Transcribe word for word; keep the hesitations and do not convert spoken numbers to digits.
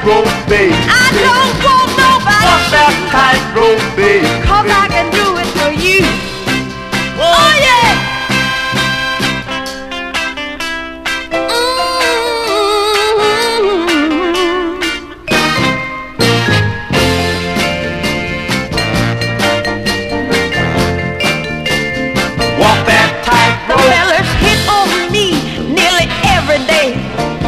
tightrope, baby. I don't want nobody. Walk that tightrope, baby. Cause I can do